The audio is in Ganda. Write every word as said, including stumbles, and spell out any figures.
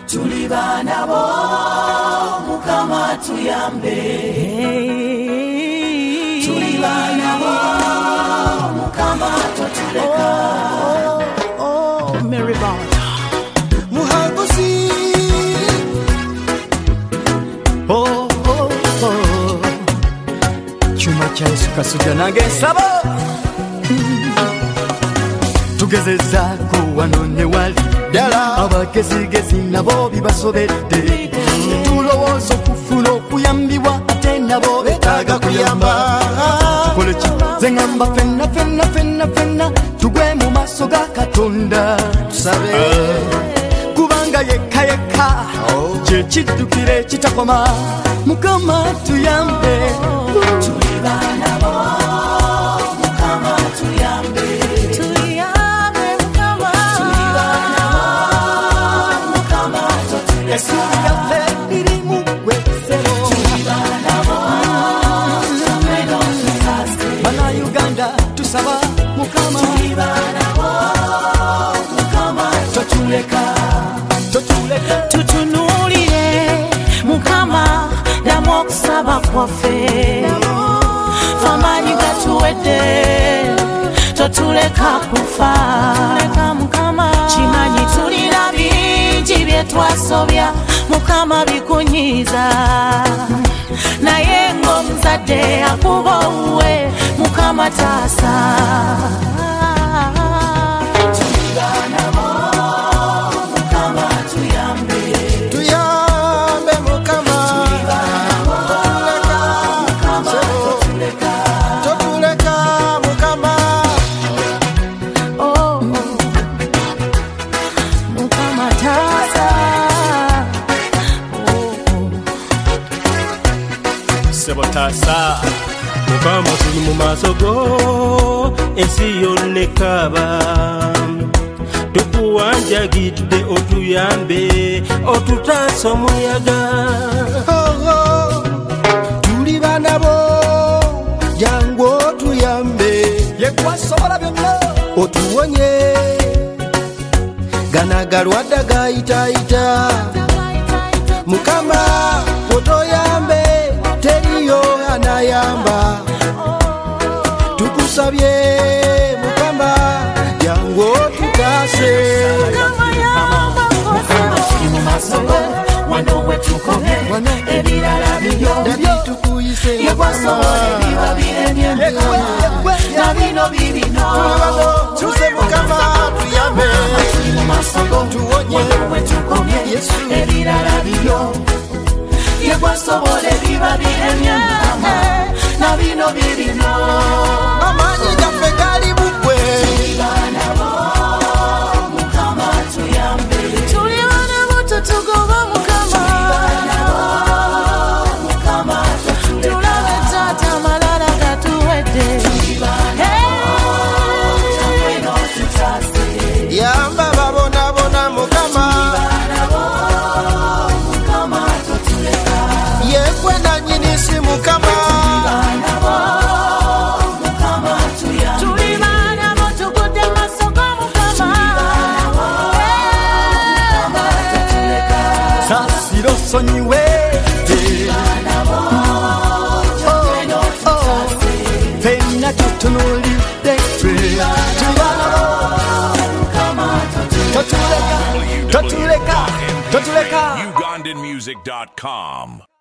tuli baana bo Mukama tuyambe tuli baana bo Mukama totuleka oh, oh, Mary Bond Muhagusi oh oh oh chuma cha Yesu kasuja nange sabo tugezeza kuwanone wali dala abagezigezi nabo bibasobedde tulowooza okufuna okuyambibwa ate nabo betaaga kuyamba tukoleki zengamba fenna fenna fenna fenna tugwe mu maaso ga Katonda tusabe kubanga yekka yekka kyekiddukire kitakoma Mukama tuyambe tuli baana bo Mukama tuyambe Tusaba Mukama Mukama totuleka totuleka tutunulire Mukama namwo okusaba kwaffe famanyi gatuwedde totuleka kufa Mukama kimanyi tulina bingi bye twasobya Mukama bikunyiza naye ng'omuzadde akuba owuwe Mukama taasa tuli baana bo Mukama tuyambe tuyambe Mukama tuli baana bo Mukama totuleka totuleka Mukama oh Mukama taasa sebo taasa Mukama tuli mu maaso go ensi yonna ekaba tukuwanjagidde otuyambe otutaasa omuyaga oh, oh. tuli baana bo jangu otuyambe yekwasobola byonna otuwonye gana galwadde gayitayita Mukama otoyambe teriyo anayamba tukusabye Mukama jangu tutase Mukama tuli mu maaso wano wetukomye ebirala byo tukuyise yekwasobola ebiba biremye na bino bibino tuze Mukama tuyambe tuli mu maaso tuwonye wano wetukomye ebirala byo yekwasobola ebiba biremye na bino bibino amanyi gaffe gali bugwe tuli baana bo Mukama tuyambe tuli baana bo tutugoba Mukama tuli baana bo Mukama tulabe taata malala gatuwedde tuli baana bo tamweno tutase yamba babonabona Mukama tuli baana bo Mukama totuleka yekwe nanyinisi Mukama sonyiwe fenna tutunulidde totuleka totuleka totuleka Ugandan music dot com